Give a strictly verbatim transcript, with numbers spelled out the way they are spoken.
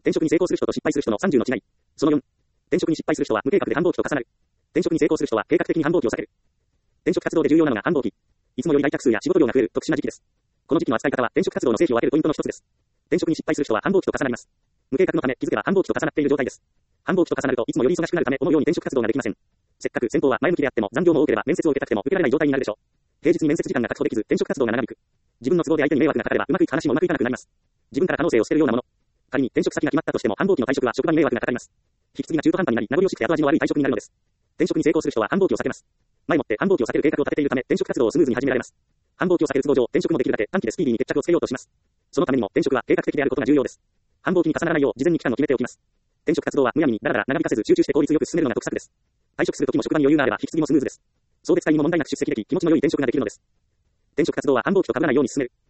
転職に成功する人と失敗する人のさんじゅうの違い。そのよん。転職に失敗する人は無計画で繁忙期と重なる。転職に成功する人は計画的に繁忙期を避ける。転職活動で重要なのが繁忙期。いつもより来客数や仕事量が増える特殊な時期です。この時期の扱い方は転職活動の成否を分けるポイントの一つです。転職に失敗する人は繁忙期と重なります。無計画のため気づけば繁忙期と重なっている状態です。繁忙期と重なるといつもより忙しくなるため思うように転職活動ができません。せっかく先方は前向きであっても残業も多ければ面接を受けたくても受けられない状態になるでしょう。平日に面接時間が確保できず転職活動が長引く。自分の都合で相手に迷惑がかかればうまくいく話もうまくいかなくなります。自分から可能性を捨てるようなもの。仮に転職先が決まったとしても繁忙期の退職は職場に迷惑がかかります。引き継ぎが中途半端になり名残惜しくて後味の悪い退職になるのです。転職に成功する人は繁忙期を避けます。前もって繁忙期を避ける計画を立てているため転職活動をスムーズに始められます。繁忙期を避ける都合上転職もできるだけ短期でスピーディーに決着をつけようとします。そのためにも転職は計画的であることが重要です。繁忙期に重ならないよう事前に期間を決めておきます。転職活動はむやみにだらだら長引かせず集中して効率よく進めるのが得策です。退職するときも職場に余裕があれば引き継ぎもスムーズです。送別会にも問題なく出席でき気持ちの良い転職ができるのです。転職活動は繁忙期と被らないように進める。